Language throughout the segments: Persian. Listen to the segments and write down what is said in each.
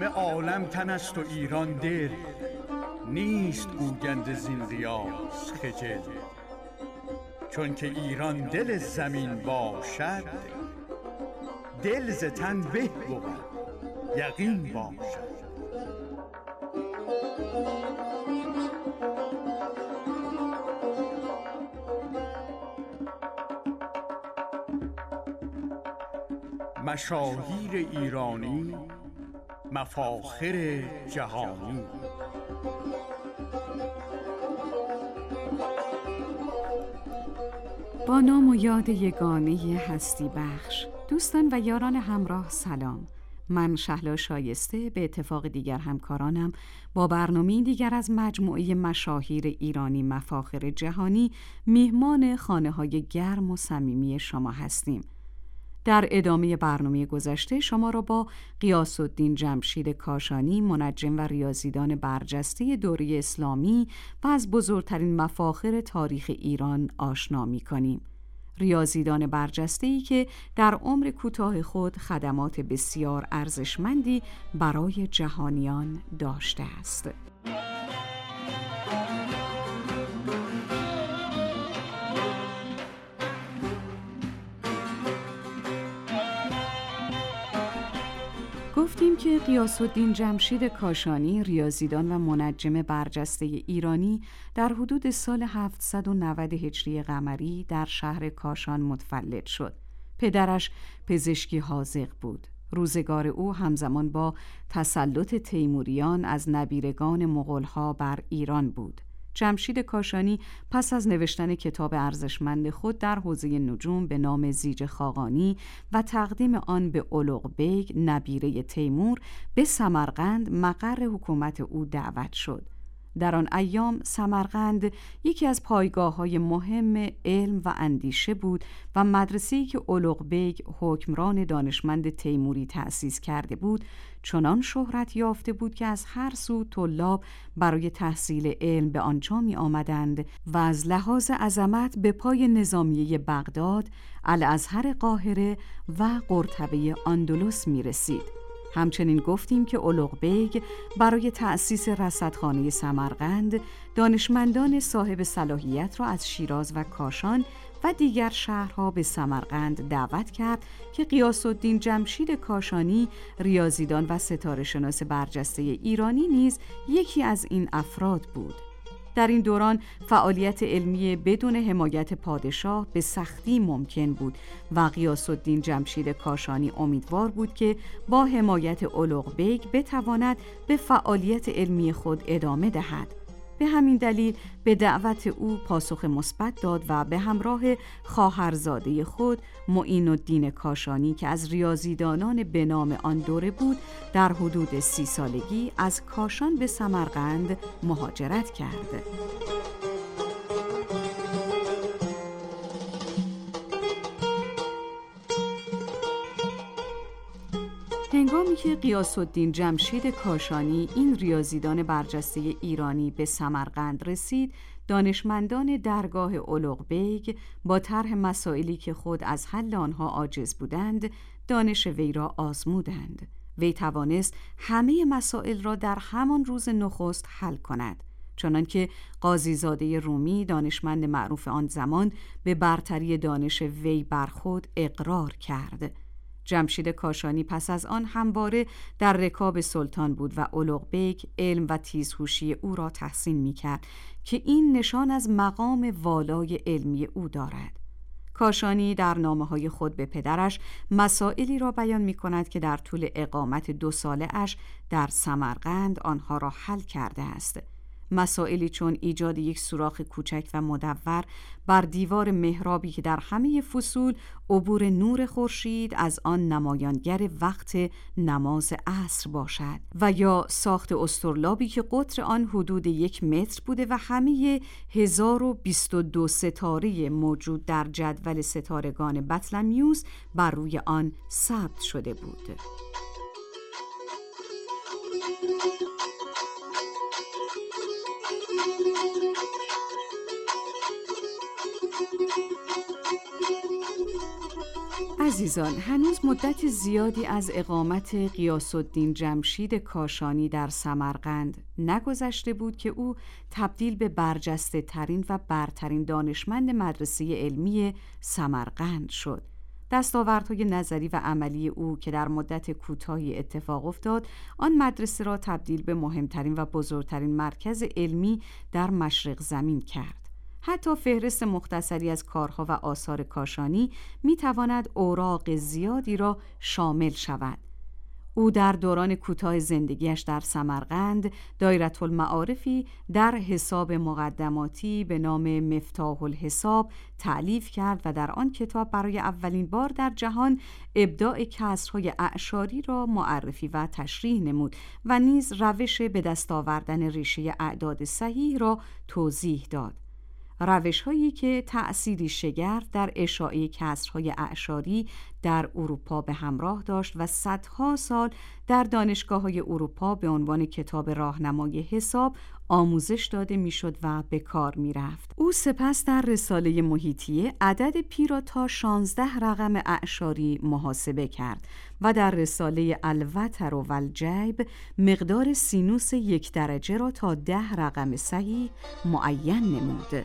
همه عالم تن است و ایران دل، نیست گویند زین ریاض خجل. چون که ایران دل زمین باشد، دل ز تن به بود یقین باشد. مشاهیر ایرانی، مفاخر جهانی. با نام و یاد یگانه هستی بخش. دوستان و یاران همراه سلام. من شهلا شایسته به اتفاق دیگر همکارانم با برنامه دیگر از مجموعه مشاهیر ایرانی مفاخر جهانی میهمان خانه‌های گرم و صمیمی شما هستیم. در ادامه برنامه گذشته شما را با غیاث‌الدین جمشید کاشانی، منجم و ریاضیدان برجسته دوره اسلامی و از بزرگترین مفاخر تاریخ ایران آشنا می‌کنیم. ریاضیدان برجسته‌ای که در عمر کوتاه خود خدمات بسیار ارزشمندی برای جهانیان داشته است. گفتیم که غیاث‌الدین جمشید کاشانی، ریاضیدان و منجم برجسته ایرانی، در حدود سال 790 هجری قمری در شهر کاشان متولد شد. پدرش پزشکی حاذق بود. روزگار او همزمان با تسلط تیموریان از نبیرگان مغول‌ها بر ایران بود. جمشید کاشانی پس از نوشتن کتاب ارزشمند خود در حوزه نجوم به نام زیج خاقانی و تقدیم آن به اولوق بیگ نبیره تیمور به سمرقند مقر حکومت او دعوت شد. در آن ایام سمرقند یکی از پایگاه‌های مهم علم و اندیشه بود و مدرسه‌ای که اولوق بیگ حکمران دانشمند تیموری تأسیس کرده بود چنان شهرت یافته بود که از هر سو طلاب برای تحصیل علم به آنجا می آمدند و از لحاظ عظمت به پای نظامیه بغداد، الازهر قاهره و قرطبه اندلس می رسید. همچنین گفتیم که اولوق بیگ برای تأسیس رصدخانه سمرقند دانشمندان صاحب صلاحیت را از شیراز و کاشان و دیگر شهرها به سمرقند دعوت کرد که غیاث‌الدین جمشید کاشانی، ریاضیدان و ستاره شناس برجسته ایرانی نیز یکی از این افراد بود. در این دوران فعالیت علمی بدون حمایت پادشاه به سختی ممکن بود و غیاث‌الدین جمشید کاشانی امیدوار بود که با حمایت اولوق بیگ بتواند به فعالیت علمی خود ادامه دهد. به همین دلیل به دعوت او پاسخ مثبت داد و به همراه خواهرزاده خود معین الدین کاشانی که از ریاضیدانان به نام آن دوره بود در حدود 30 سالگی از کاشان به سمرقند مهاجرت کرد. هنگامی که غیاث‌الدین جمشید کاشانی این ریاضیدان برجسته ایرانی به سمرقند رسید، دانشمندان درگاه اولوق بیگ با طرح مسائلی که خود از حل آنها عاجز بودند، دانش وی را آزمودند. وی توانست همه مسائل را در همان روز نخست حل کند، چنانکه قاضیزاده رومی، دانشمند معروف آن زمان، به برتری دانش وی بر خود اقرار کرد. جمشید کاشانی پس از آن همواره در رکاب سلطان بود و اولوق بیگ علم و تیزهوشی او را تحسین می‌کرد که این نشان از مقام والای علمی او دارد. کاشانی در نامه‌های خود به پدرش مسائلی را بیان می‌کند که در طول اقامت 2 ساله اش در سمرقند آنها را حل کرده است. مسائلی چون ایجاد یک سوراخ کوچک و مدور بر دیوار محرابی که در همه فصول عبور نور خورشید از آن نمایانگر وقت نماز عصر باشد و یا ساخت استرلابی که قطر آن حدود 1 متر بوده و همه 1022 ستاره موجود در جدول ستارگان بطلمیوس بر روی آن ثبت شده بود. عزیزان، هنوز مدت زیادی از اقامت غیاث الدین جمشید کاشانی در سمرقند نگذشته بود که او تبدیل به برجسته ترین و برترین دانشمند مدرسه علمی سمرقند شد. دستاوردهای نظری و عملی او که در مدت کوتاهی اتفاق افتاد، آن مدرسه را تبدیل به مهمترین و بزرگترین مرکز علمی در مشرق زمین کرد. حتی فهرست مختصری از کارها و آثار کاشانی می‌تواند اوراق زیادی را شامل شود. او در دوران کوتاه زندگیش در سمرقند دایره المعارفی در حساب مقدماتی به نام مفتاح الحساب تألیف کرد و در آن کتاب برای اولین بار در جهان ابداع کسرهای اعشاری را معرفی و تشریح نمود و نیز روش به دست آوردن ریشه اعداد صحیح را توضیح داد. روش‌هایی که تأثیری شگرف در اشاعه کسرهای اعشاری در اروپا به همراه داشت و صدها سال در دانشگاه‌های اروپا به عنوان کتاب راهنمای حساب آموزش داده میشد و به کار میرفت. او سپس در رساله محیطیه عدد پی را تا 16 رقم اعشاری محاسبه کرد و در رساله الوتر و الجیب مقدار سینوس 1 درجه را تا 10 رقم صحیح معین نمود.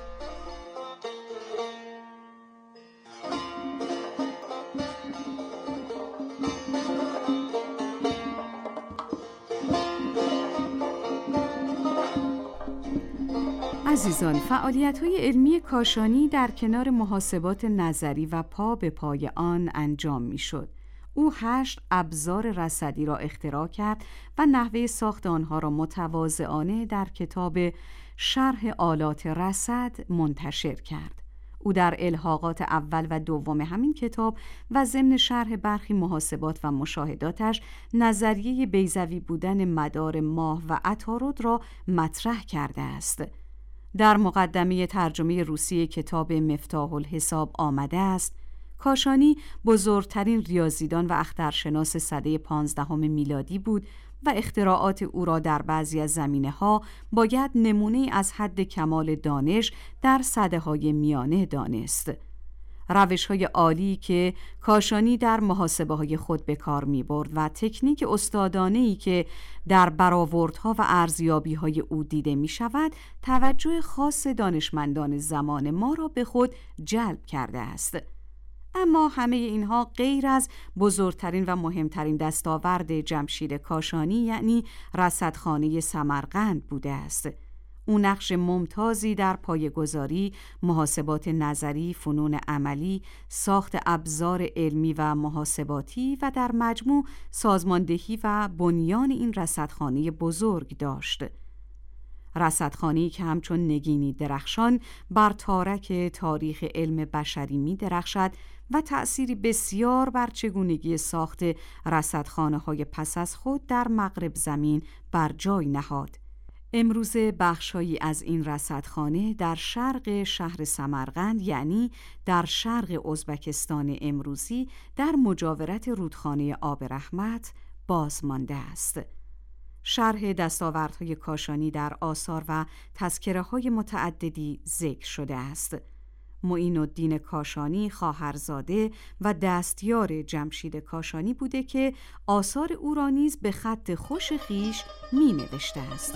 عزیزان، فعالیت‌های علمی کاشانی در کنار محاسبات نظری و پا به پای آن انجام می‌شد. او 8 ابزار رصدی را اختراع کرد و نحوه ساخت آنها را متواضعانه در کتاب شرح آلات رصد منتشر کرد. او در الحاقات اول و دوم همین کتاب و ضمن شرح برخی محاسبات و مشاهداتش نظریه بیضوی بودن مدار ماه و عطارد را مطرح کرده است. در مقدمه ترجمه روسی کتاب مفتاح الحساب آمده است: کاشانی بزرگترین ریاضیدان و اخترشناس سده 15 میلادی بود و اختراعات او را در بعضی از زمینه‌ها باید نمونه از حد کمال دانش در سده‌های میانه دانست. روش‌های عالی که کاشانی در محاسبه‌های خود به کار می‌برد و تکنیک استادانه‌ای که در برآوردها و ارزیابی‌های او دیده می‌شود، توجه خاص دانشمندان زمان ما را به خود جلب کرده است. اما همه اینها غیر از بزرگترین و مهمترین دستاورد جمشید کاشانی یعنی رصدخانه سمرقند بوده است. او نقش ممتازی در پایه‌گذاری، محاسبات نظری، فنون عملی، ساخت ابزار علمی و محاسباتی و در مجموع سازماندهی و بنیان این رصدخانه بزرگ داشت. رصدخانه‌ای که همچون نگینی درخشان بر تارک تاریخ علم بشری می درخشد و تأثیری بسیار بر چگونگی ساخت رصدخانه‌های پس از خود در مغرب زمین بر جای نهاد. امروزه بخشایی از این رصدخانه در شرق شهر سمرقند یعنی در شرق ازبکستان امروزی در مجاورت رودخانه آب رحمت باز مانده است. شرح دستاوردهای کاشانی در آثار و تذکره‌های متعددی ذکر شده است. معین الدین کاشانی خواهرزاده و دستیار جمشید کاشانی بوده که آثار او را نیز به خط خوش خویش می نوشته است.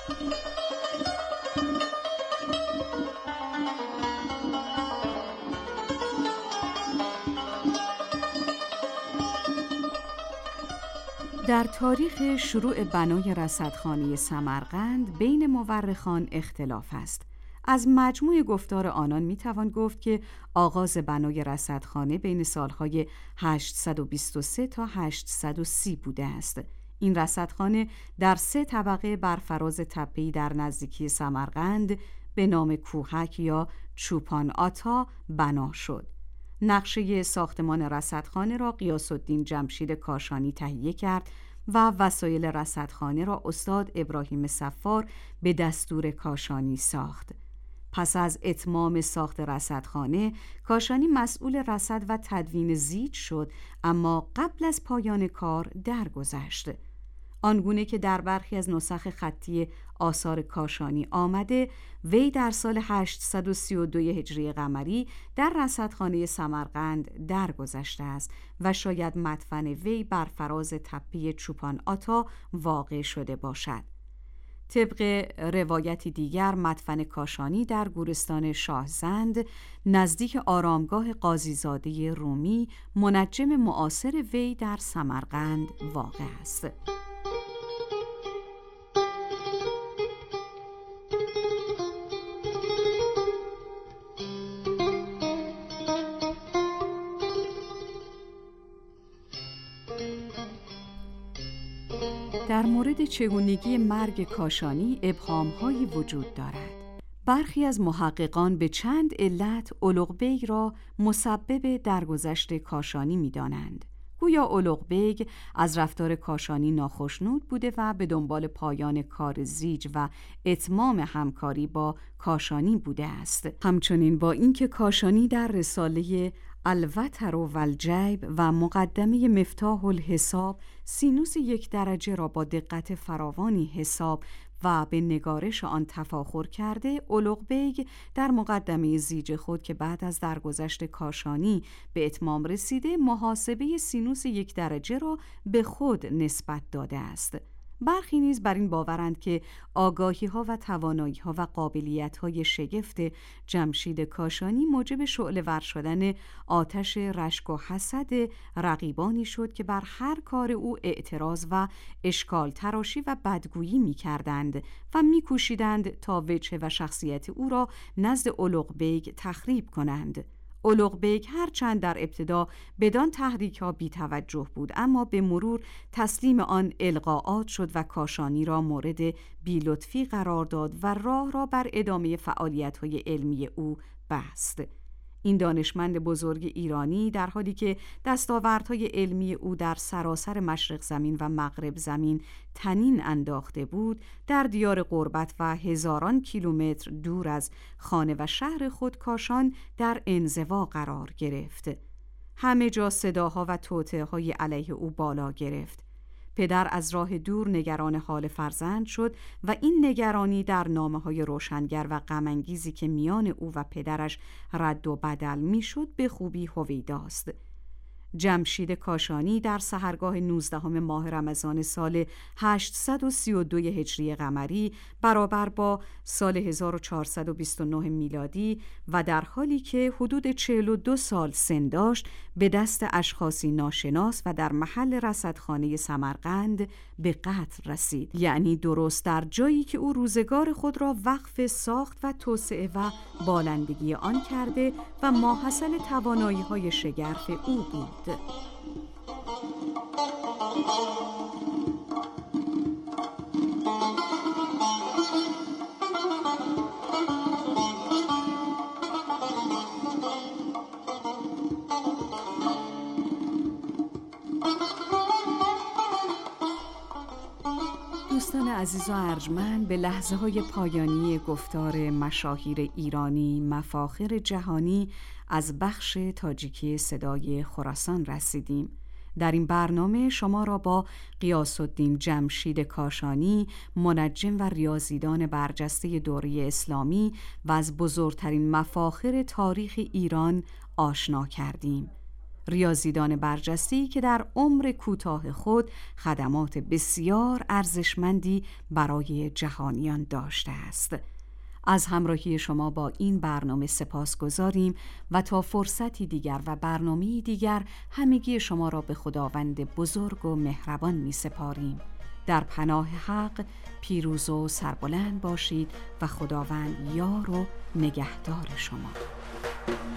در تاریخ شروع بنای رصدخانه سمرقند بین مورخان اختلاف است. از مجموع گفتار آنان میتوان گفت که آغاز بنای رصدخانه بین سالهای 823 تا 830 بوده است. این رصدخانه در 3 طبقه بر فراز تپه‌ای در نزدیکی سمرقند به نام کوهک یا چوپان آتا بنا شد. نقشه ساختمان رصدخانه را غیاث الدین جمشید کاشانی تهیه کرد و وسایل رصدخانه را استاد ابراهیم صفار به دستور کاشانی ساخت. پس از اتمام ساخت رصدخانه، کاشانی مسئول رصد و تدوین زیج شد، اما قبل از پایان کار درگذشت. آنگونه که در برخی از نسخ خطی آثار کاشانی آمده، وی در سال 832 هجری قمری در رصدخانه سمرقند درگذشته است و شاید مدفن وی بر فراز تپه چوپان آتا واقع شده باشد. طبق روایتی دیگر مدفن کاشانی در گورستان شاهزند نزدیک آرامگاه قاضیزاده رومی، منجم معاصر وی در سمرقند واقع است. در مورد چگونگی مرگ کاشانی ابهام‌هایی وجود دارد. برخی از محققان به چند علت اولوغبیگ را مسبب درگذشت کاشانی می‌دانند. گویا اولوغبیگ از رفتار کاشانی ناخشنود بوده و به دنبال پایان کار زیج و اتمام همکاری با کاشانی بوده است. همچنین با اینکه کاشانی در رساله الوتر و الجیب و مقدمه مفتاح الحساب سینوس 1 درجه را با دقت فراوانی حساب و به نگارش آن تفاخر کرده، اولوغبیگ در مقدمه زیج خود که بعد از درگذشت کاشانی به اتمام رسیده، محاسبه سینوس 1 درجه را به خود نسبت داده است. برخی نیز بر این باورند که آگاهی‌ها و توانایی‌ها و قابلیت‌های شگفت جمشید کاشانی موجب شعله‌ور شدن آتش رشک و حسد رقیبانی شد که بر هر کار او اعتراض و اشکال تراشی و بدگویی می‌کردند و می‌کوشیدند تا وجه و شخصیت او را نزد اولوغبیگ تخریب کنند. اولوغبیگ هرچند در ابتدا بدان تحریک‌ها بی توجه بود، اما به مرور تسلیم آن القاءات شد و کاشانی را مورد بی‌لطفی قرار داد و راه را بر ادامه فعالیت‌های علمی او بست. این دانشمند بزرگ ایرانی در حالی که دستاوردهای علمی او در سراسر مشرق زمین و مغرب زمین طنین انداخته بود، در دیار غربت و هزاران کیلومتر دور از خانه و شهر خود کاشان در انزوا قرار گرفت. همه جا صداها و توطئه‌های علیه او بالا گرفت. پدر از راه دور نگران حال فرزند شد و این نگرانی در نامه‌های روشنگر و غم‌انگیزی که میان او و پدرش رد و بدل می‌شد به خوبی هویداست. جمشید کاشانی در سحرگاه 19 ماه رمضان سال 832 هجری قمری برابر با سال 1429 میلادی و در حالی که حدود 42 سال سن داشت به دست اشخاصی ناشناس و در محل رصدخانه سمرقند به قتل رسید، یعنی درست در جایی که او روزگار خود را وقف ساخت و توسعه و بالندگی آن کرده و ماحصل توانایی‌های شگرف او بود. دوستان عزیز و ارجمند، به لحظه های پایانی گفتار مشاهیر ایرانی مفاخر جهانی از بخش تاجیکی صدای خراسان رسیدیم. در این برنامه شما را با غیاث الدین جمشید کاشانی، منجم و ریاضیدان برجسته دوره اسلامی و از بزرگترین مفاخر تاریخ ایران آشنا کردیم. ریاضیدان برجسته‌ای که در عمر کوتاه خود خدمات بسیار ارزشمندی برای جهانیان داشته است. از همراهی شما با این برنامه سپاسگزاریم و تا فرصتی دیگر و برنامه‌ای دیگر همگی شما را به خداوند بزرگ و مهربان می سپاریم. در پناه حق پیروز و سربلند باشید و خداوند یار و نگهدار شما.